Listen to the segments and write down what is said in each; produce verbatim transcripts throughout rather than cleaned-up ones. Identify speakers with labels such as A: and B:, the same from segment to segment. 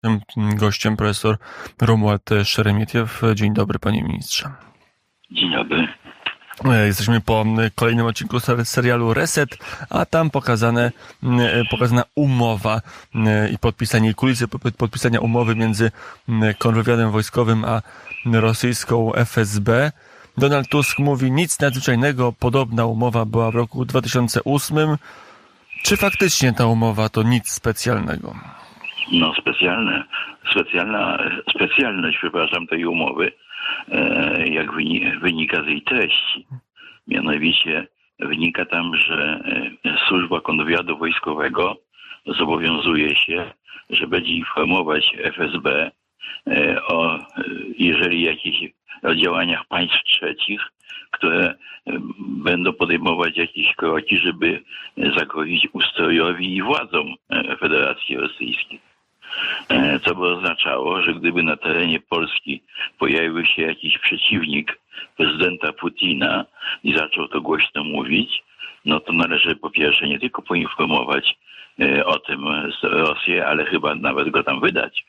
A: Tym gościem profesor Romuald Szeremietiew. Dzień dobry, panie ministrze.
B: Dzień dobry.
A: Jesteśmy po kolejnym odcinku serialu Reset, a tam pokazane, pokazana umowa i podpisanie kulisy podpisania umowy między kontrwywiadem wojskowym a rosyjską F S B. Donald Tusk mówi, nic nadzwyczajnego, podobna umowa była w roku dwa tysiące ósmym. Czy faktycznie ta umowa to nic specjalnego?
B: No specjalne, specjalna, specjalność, przepraszam, tej umowy, e, jak wynika z jej treści. Mianowicie wynika tam, że służba kontrwywiadu wojskowego zobowiązuje się, że będzie informować F S B e, o, jeżeli jakichś o działaniach państw trzecich, które będą podejmować jakieś kroki, żeby zagrozić ustrojowi i władzom Federacji Rosyjskiej. Co by oznaczało, że gdyby na terenie Polski pojawił się jakiś przeciwnik prezydenta Putina i zaczął to głośno mówić, no to należy po pierwsze nie tylko poinformować o tym Rosję, ale chyba nawet go tam wydać.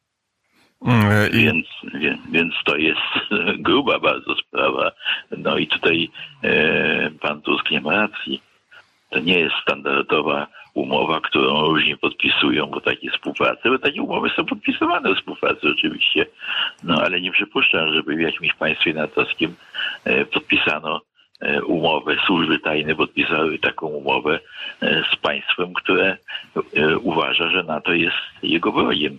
B: I... Więc, więc, więc to jest gruba bardzo sprawa. No i tutaj e, pan Tusk nie ma racji. To nie jest standardowa umowa, którą różni podpisują o takiej współpracy, bo takie umowy są podpisywane o współpracy oczywiście. No ale nie przypuszczam, żeby w jakimś państwie natowskim e, podpisano e, umowę, służby tajne podpisały taką umowę e, z państwem, które e, uważa, że NATO jest jego wrogiem.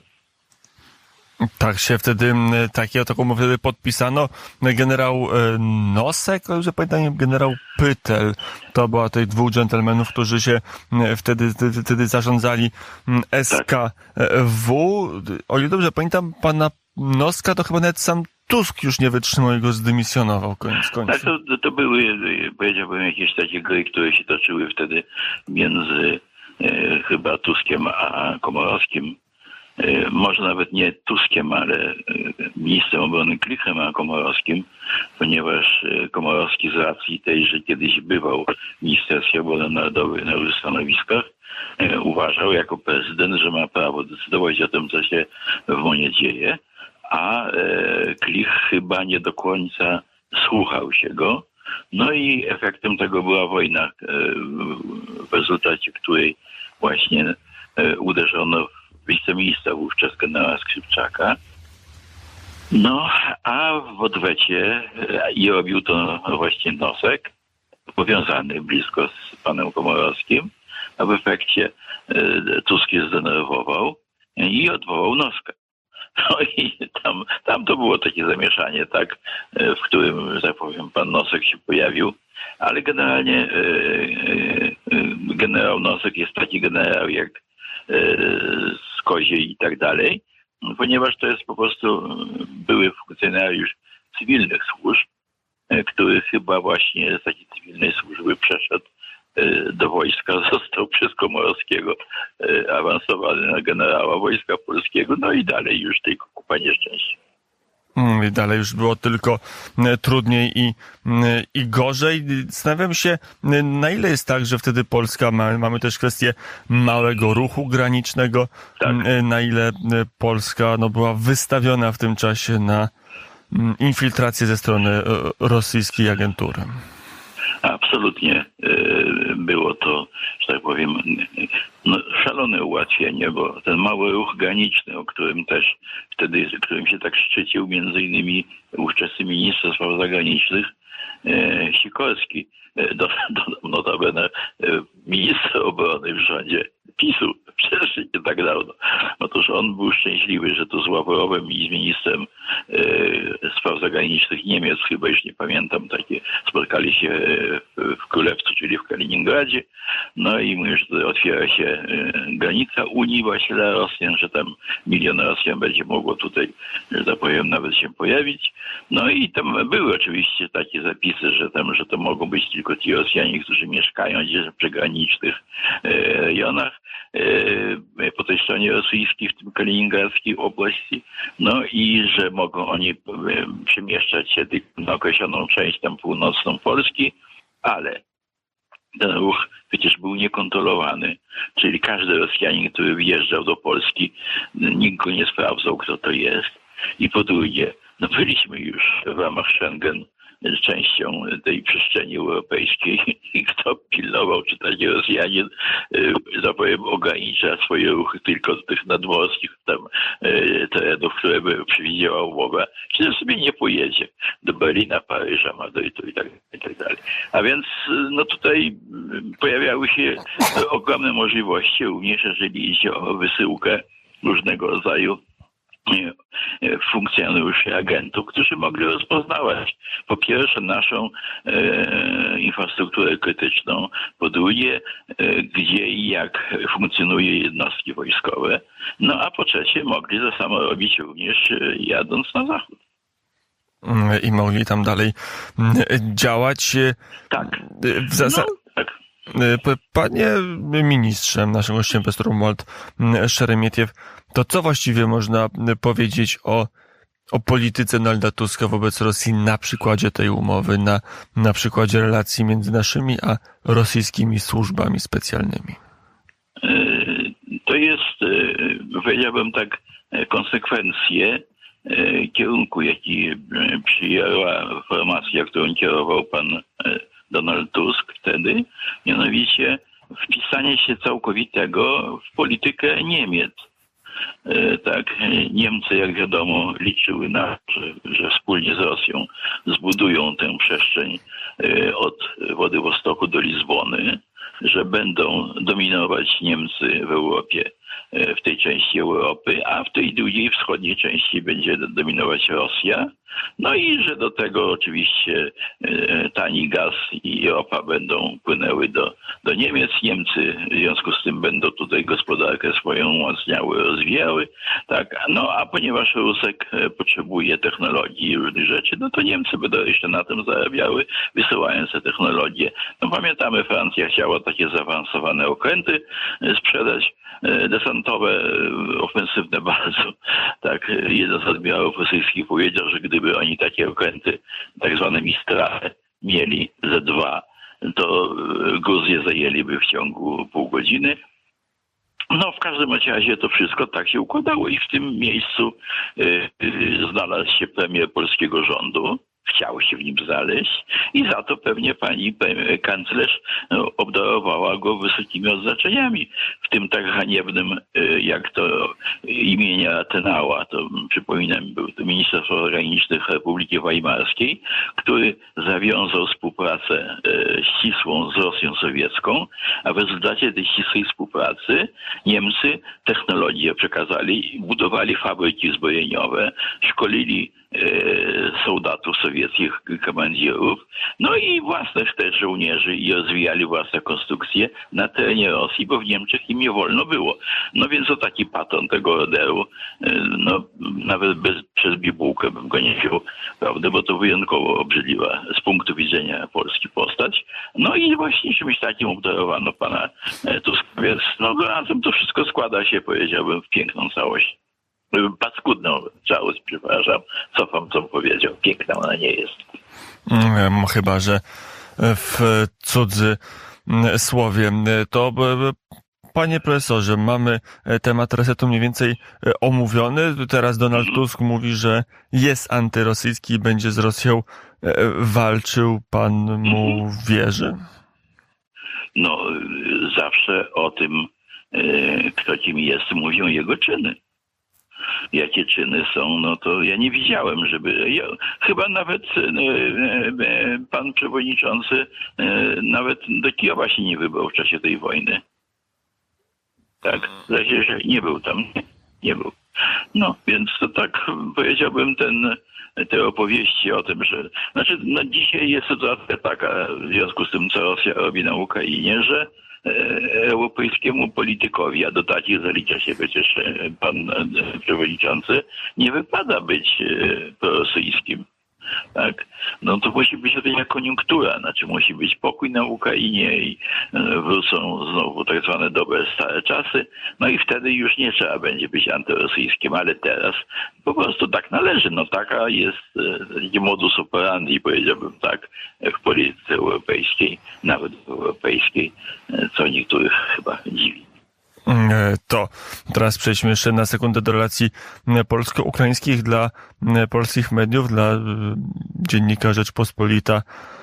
A: Tak się wtedy, takie taką umowę wtedy podpisano. Generał Nosek, że pamiętam, generał Pytel, to była tych dwóch dżentelmenów, którzy się wtedy, wtedy, wtedy zarządzali S K W. O ile dobrze pamiętam, pana Noska, to chyba nawet sam Tusk już nie wytrzymał i go zdymisjonował koniec końców.
B: Tak, to, to były, powiedziałbym, jakieś takie gry, które się toczyły wtedy między e, chyba Tuskiem a Komorowskim. Może nawet nie Tuskiem, ale ministrem obrony Klichem, a Komorowskim, ponieważ Komorowski z racji tej, że kiedyś bywał w Ministerstwie Obrony Narodowej na różnych stanowiskach, uważał jako prezydent, że ma prawo decydować o tym, co się w MONie dzieje, a Klich chyba nie do końca słuchał się go. No i efektem tego była wojna, w rezultacie której właśnie uderzono wiceministra wówczas generała Skrzypczaka. No, a w odwecie i robił to właśnie Nosek, powiązany blisko z panem Komorowskim, a w efekcie Tusk się zdenerwował i odwołał Noska. No i tam, tam to było takie zamieszanie, tak, w którym, że tak powiem, pan Nosek się pojawił, ale generalnie generał Nosek jest taki generał jak z Kozie i tak dalej, ponieważ to jest po prostu były funkcjonariusz cywilnych służb, który chyba właśnie z takiej cywilnej służby przeszedł do wojska, został przez Komorowskiego awansowany na generała Wojska Polskiego, no i dalej już tylko kupa nieszczęścia.
A: I dalej już było tylko trudniej i, i gorzej. Zastanawiam się, na ile jest tak, że wtedy Polska ma, mamy też kwestię małego ruchu granicznego, tak. Na ile Polska no, była wystawiona w tym czasie na infiltrację ze strony rosyjskiej agentury.
B: Absolutnie było to, że tak powiem, no, szalone ułatwienie, bo ten mały ruch graniczny, o którym też wtedy, którym się tak szczycił między innymi ówczesny minister spraw zagranicznych e, Sikorski, e, do, do, notabene e, minister obrony w rządzie PiSu, przecież nie tak dawno. Otóż on był szczęśliwy, że to z Ławrowem i z ministrem e, spraw zagranicznych Niemiec, chyba już nie pamiętam, takie spotkali się w, w Królewcu, czyli w Kaliningradzie. No i mówię, że tutaj otwiera się e, granica Unii właśnie dla Rosjan, że tam milion Rosjan będzie mogło tutaj, że tak powiem, nawet się pojawić. No i tam były oczywiście takie zapisy, że tam, że to mogą być tylko ci Rosjanie, którzy mieszkają gdzieś w przygranicznych e, rejonach e, po tej stronie rosyjskiej, w tym kaliningradzkiej oblasti. No i że mogą oni e, przemieszczać się tylko na określoną część tam północną Polski, ale ten ruch przecież był niekontrolowany, czyli każdy Rosjanin, który wjeżdżał do Polski, nikt go nie sprawdzał, kto to jest. I po drugie, no byliśmy już w ramach Schengen częścią tej przestrzeni europejskiej i kto pilnował, czy taki Rosjanin, że powiem, ogranicza swoje ruchy tylko do tych nadmorskich tam terenów, które by przewidziała umowa, czy też sobie nie pojedzie do Berlina, Paryża, Madrytu i tak, i tak dalej. A więc no tutaj pojawiały się ogromne możliwości, również jeżeli idzie o wysyłkę różnego rodzaju funkcjonariuszy, agentów, którzy mogli rozpoznawać po pierwsze naszą e, infrastrukturę krytyczną, po drugie e, gdzie i jak funkcjonują jednostki wojskowe, no a po trzecie mogli to samo robić również e, jadąc na zachód.
A: I mogli tam dalej działać.
B: Tak.
A: W zasa-
B: no, tak.
A: Panie ministrze, naszym gościem jest Romuald Szeremietiew, to co właściwie można powiedzieć o, o polityce Donalda Tuska wobec Rosji na przykładzie tej umowy, na, na przykładzie relacji między naszymi a rosyjskimi służbami specjalnymi?
B: To jest, powiedziałbym tak, konsekwencje kierunku, jaki przyjęła formacja, którą kierował pan Donald Tusk wtedy, mianowicie wpisanie się całkowitego w politykę Niemiec. Tak, Niemcy, jak wiadomo, liczyły na to, że, że wspólnie z Rosją zbudują tę przestrzeń od Władywostoku do Lizbony, że będą dominować Niemcy w Europie, w tej części Europy, a w tej drugiej wschodniej części będzie dominować Rosja. No i że do tego oczywiście tani gaz i ropa będą płynęły do, do Niemiec. Niemcy w związku z tym będą tutaj gospodarkę swoją umacniały, rozwijały. Tak, no a ponieważ Rusek potrzebuje technologii i różnych rzeczy, no to Niemcy będą jeszcze na tym zarabiały, wysyłając te technologie. No pamiętamy, Francja chciała takie zaawansowane okręty sprzedać, desantowe, ofensywne bardzo. Tak, jeden z admirałów rosyjskich powiedział, że gdyby oni takie okręty, tak zwane Mistrale, mieli ze dwa, to Gruzję zajęliby w ciągu pół godziny. No w każdym razie to wszystko tak się układało i w tym miejscu y, y, znalazł się premier polskiego rządu. Chciał się w nim znaleźć i za to pewnie pani kanclerz obdarowała go wysokimi odznaczeniami, w tym tak haniebnym jak to imienia Tenała. To przypominam, był to minister spraw zagranicznych Republiki Weimarskiej, który zawiązał współpracę ścisłą z Rosją sowiecką, a w rezultacie tej ścisłej współpracy Niemcy technologię przekazali, budowali fabryki zbrojeniowe, szkolili soldatów sowieckich, komandierów, no i własnych też żołnierzy i rozwijali własne konstrukcje na terenie Rosji, bo w Niemczech im nie wolno było. No więc to taki patron tego orderu, no nawet bez, przez bibułkę bym go nie wziął, prawda, bo to wyjątkowo obrzydliwa z punktu widzenia Polski postać. No i właśnie czymś takim obdarowano pana Tuska, więc no razem to wszystko składa się, powiedziałbym, w piękną całość. Paskudną całość, przepraszam. Cofam, co powiedział. Piękna ona nie jest.
A: Chyba że w cudzy słowie. To, panie profesorze, mamy temat resetu mniej więcej omówiony. Teraz Donald Tusk mówi, że jest antyrosyjski i będzie z Rosją walczył. Pan mu wierzy?
B: No, zawsze o tym, kto kim jest, mówią jego czyny. Jakie czyny są, no to ja nie widziałem, żeby... Ja, chyba nawet e, e, pan przewodniczący e, nawet do Kijowa się nie wybrał w czasie tej wojny. Tak, zdaje się, że nie był tam. Nie, nie był. No, więc to tak powiedziałbym, ten, te opowieści o tym, że... Znaczy, no dzisiaj jest sytuacja taka, w związku z tym, co Rosja robi na Ukrainie, że europejskiemu politykowi, a do takich zalicza się przecież pan przewodniczący, nie wypada być prorosyjskim. tak, no to musi być odpowiednia koniunktura, znaczy musi być pokój na Ukrainie i wrócą znowu tak zwane dobre, stare czasy, no i wtedy już nie trzeba będzie być antyrosyjskim, ale teraz po prostu tak należy, no taka jest taki modus operandi, powiedziałbym tak, w polityce europejskiej, nawet europejskiej, co niektórych chyba dziwi.
A: To teraz przejdźmy jeszcze na sekundę do relacji polsko-ukraińskich. Dla polskich mediów, dla dziennika Rzeczpospolita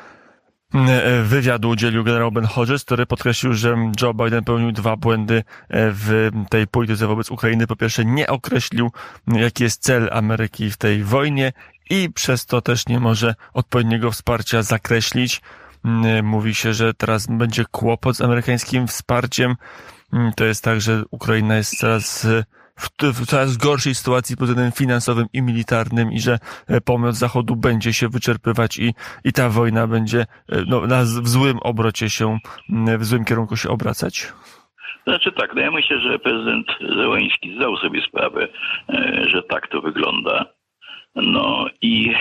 A: wywiadu udzielił generał Ben Hodges, który podkreślił, że Joe Biden popełnił dwa błędy w tej polityce wobec Ukrainy. Po pierwsze, nie określił, jaki jest cel Ameryki w tej wojnie i przez to też nie może odpowiedniego wsparcia zakreślić. Mówi się, że teraz będzie kłopot z amerykańskim wsparciem. To jest tak, że Ukraina jest coraz w, w coraz gorszej sytuacji pod względem finansowym i militarnym i że pomoc Zachodu będzie się wyczerpywać i, i ta wojna będzie no, na, w złym obrocie się, w złym kierunku się obracać?
B: Znaczy tak, no ja myślę, że prezydent Zełenski zdał sobie sprawę, że tak to wygląda. No i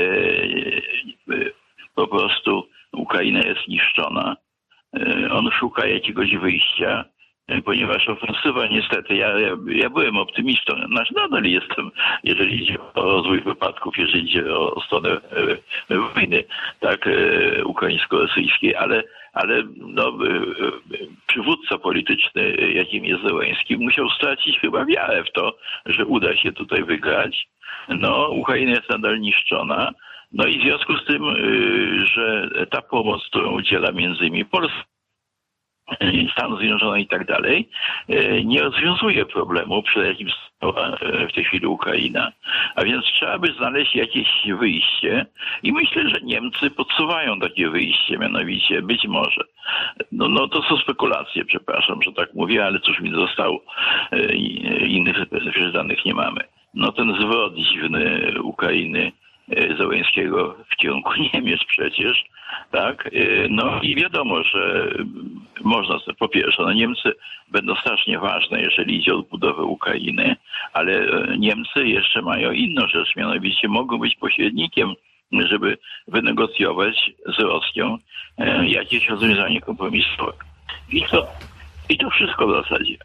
B: e, po prostu Ukraina jest niszczona. On szuka jakiegoś wyjścia, ponieważ ofensywa niestety, ja, ja, ja byłem optymistą, znaczy nadal jestem, jeżeli idzie o rozwój wypadków, jeżeli idzie o, o stronę e, wojny, tak, e, ukraińsko-rosyjskiej, ale, ale no, e, przywódca polityczny, jakim jest Zełenski, musiał stracić chyba wiarę w to, że uda się tutaj wygrać. No, Ukraina jest nadal niszczona. No i w związku z tym, że ta pomoc, którą udziela między innymi Polska, Stanów Zjednoczonych i tak dalej, nie rozwiązuje problemu, przed jakim stała w tej chwili Ukraina. A więc trzeba by znaleźć jakieś wyjście i myślę, że Niemcy podsuwają takie wyjście, mianowicie być może. No, no to są spekulacje, przepraszam, że tak mówię, ale cóż mi zostało, innych danych nie mamy. No ten zwrot dziwny Ukrainy Zełenskiego w kierunku Niemiec przecież, tak? No i wiadomo, że można, po pierwsze, no Niemcy będą strasznie ważne, jeżeli idzie o odbudowę Ukrainy, ale Niemcy jeszcze mają inną rzecz, mianowicie mogą być pośrednikiem, żeby wynegocjować z Rosją jakieś rozwiązanie kompromisowe. I to, i to wszystko w zasadzie.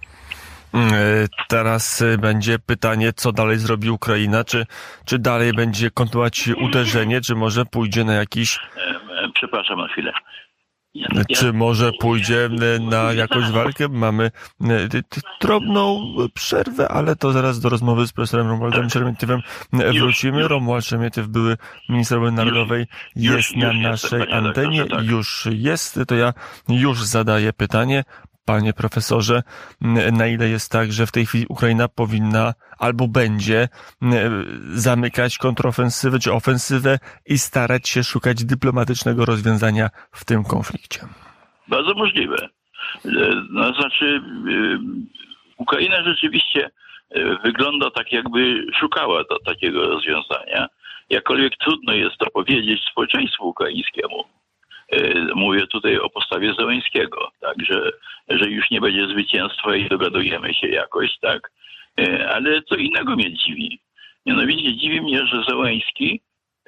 A: Teraz będzie pytanie, co dalej zrobi Ukraina? Czy, czy dalej będzie kontynuować uderzenie, czy może pójdzie na jakiś...
B: Przepraszam na chwilę. Ja,
A: ja... Czy może pójdzie na jakąś walkę? Mamy drobną przerwę, ale to zaraz do rozmowy z profesorem Romualdem Szermietywem wrócimy. Romuald Szermietyw, były minister obrony narodowej, jest na naszej antenie. Już jest, to ja już zadaję pytanie. Panie profesorze, na ile jest tak, że w tej chwili Ukraina powinna albo będzie zamykać kontrofensywę czy ofensywę i starać się szukać dyplomatycznego rozwiązania w tym konflikcie?
B: Bardzo możliwe. No, znaczy, Ukraina rzeczywiście wygląda tak, jakby szukała do takiego rozwiązania. Jakkolwiek trudno jest to powiedzieć społeczeństwu ukraińskiemu. Mówię tutaj o postawie Zełenskiego, tak, że, że już nie będzie zwycięstwa i dogadujemy się jakoś, tak, ale co innego mnie dziwi. Mianowicie dziwi mnie, że Zełenski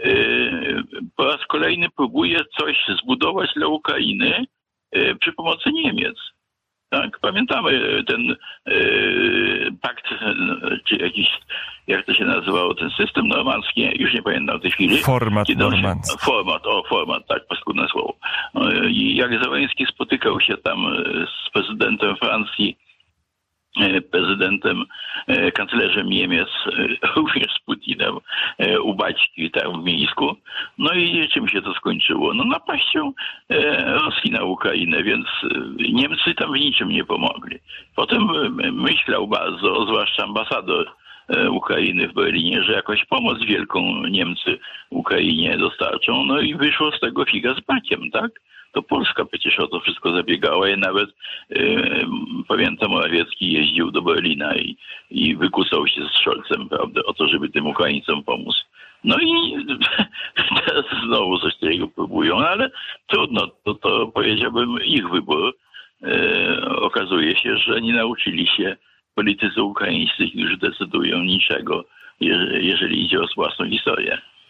B: po raz kolejny próbuje coś zbudować dla Ukrainy przy pomocy Niemiec. Tak, pamiętamy ten e, pakt, czy jakiś, jak to się nazywało, ten system normandzki, już nie pamiętam w tej chwili.
A: Format normandzki.
B: Format, o, format, tak, paskudne słowo. I jak Zełenski spotykał się tam z prezydentem Francji, prezydentem, kanclerzem Niemiec, również z Putinem u Baćki tam w Mińsku. No i czym się to skończyło? No napaścią Rosji na Ukrainę, więc Niemcy tam w niczym nie pomogli. Potem myślał bardzo, zwłaszcza ambasador Ukrainy w Berlinie, że jakąś pomoc wielką Niemcy Ukrainie dostarczą. No i wyszło z tego figa z makiem, tak? To Polska przecież o to wszystko zabiegała i nawet yy, pamiętam, Morawiecki jeździł do Berlina i, i wykusał się z Scholzem, prawda, o to, żeby tym Ukraińcom pomóc. No i teraz znowu coś takiego próbują, ale trudno, to, to powiedziałbym ich wybór. Yy, okazuje się, że nie nauczyli się politycy ukraińscy, już decydują niczego, jeżeli idzie o własną historię.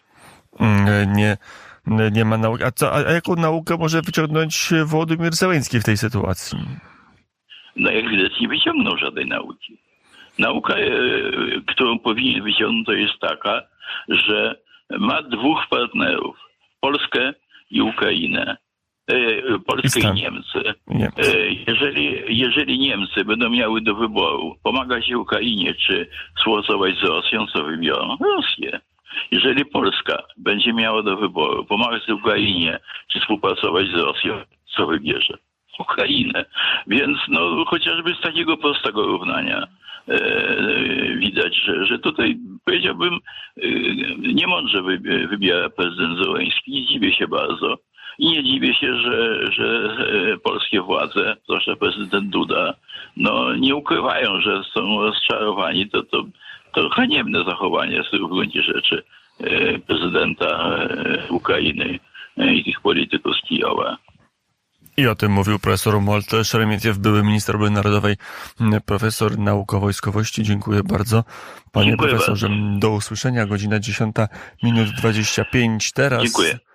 A: nie, nie ma nauki. A, co, a jaką naukę może wyciągnąć Wołodymyr Zełenski w tej sytuacji?
B: No jak widać nie wyciągnął żadnej nauki. Nauka, którą powinien wyciągnąć, to jest taka, że ma dwóch partnerów. Polskę i Ukrainę. Polskę i Niemcy. Niemcy. Jeżeli, jeżeli Niemcy będą miały do wyboru pomagać Ukrainie czy współpracować z Rosją, co wybiorą? Rosję. Jeżeli Polska będzie miała do wyboru pomagać Ukrainie czy współpracować z Rosją, co wybierze? Ukrainę. Więc no, chociażby z takiego prostego równania e, widać, że, że tutaj powiedziałbym e, niemądrze wybiera prezydent Zełenski. Nie dziwię się bardzo. I nie dziwię się, że, że polskie władze, zwłaszcza prezydent Duda, no nie ukrywają, że są rozczarowani. To, to, to haniebne zachowanie w gruncie rzeczy prezydenta Ukrainy i tych polityków z Kijowa.
A: I o tym mówił profesor Molt Szeremietiew, były minister obrony narodowej, profesor nauk o wojskowości. Dziękuję bardzo. Panie
B: Dziękuję
A: profesorze,
B: bardzo.
A: Do usłyszenia. Godzina dziesiąta minut dwadzieścia pięć teraz.
B: Dziękuję.